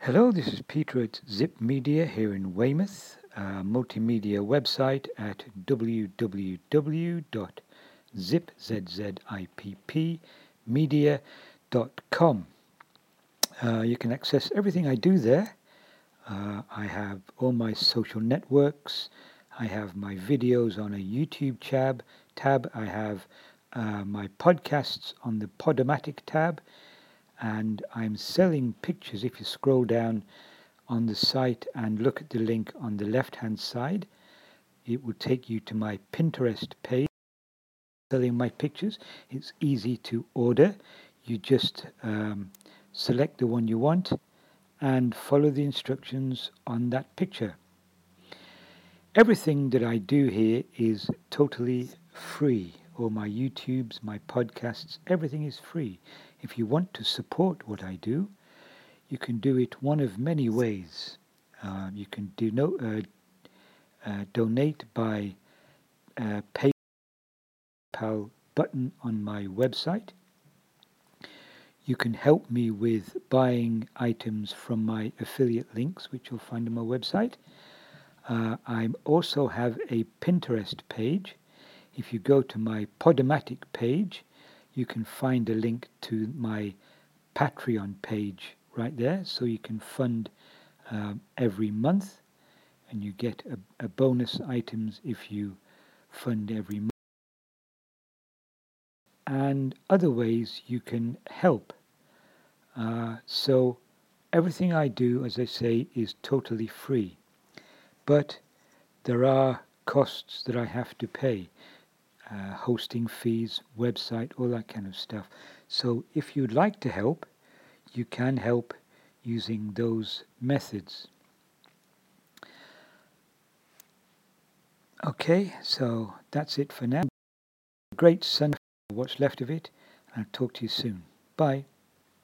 Hello, this is Peter at Zip Media here in Weymouth, a multimedia website at www.zipmedia.com. You can access everything I do there. I have all my social networks. I have my videos on a YouTube tab. I have my podcasts on the Podomatic tab. And I'm selling pictures. If you scroll down on the site and look at the link on the left hand side, it will take you to my Pinterest page selling my pictures. It's easy to order. You just select the one you want and follow the instructions on that picture. Everything that I do here is totally free. All my YouTubes, my podcasts, everything is free. If you want to support what I do, you can do it one of many ways. You can donate by PayPal button on my website. You can help me with buying items from my affiliate links, which you'll find on my website. I also have a Pinterest page. If you go to my Podomatic page, you can find a link to my Patreon page right there, so you can fund every month, and you get a bonus items if you fund every month. And other ways you can help. So everything I do, as I say, is totally free. But there are costs that I have to pay. Hosting fees, website, all that kind of stuff. So if you'd like to help, you can help using those methods. Okay, so that's it for now. Great sun for what's left of it, and I'll talk to you soon. Bye.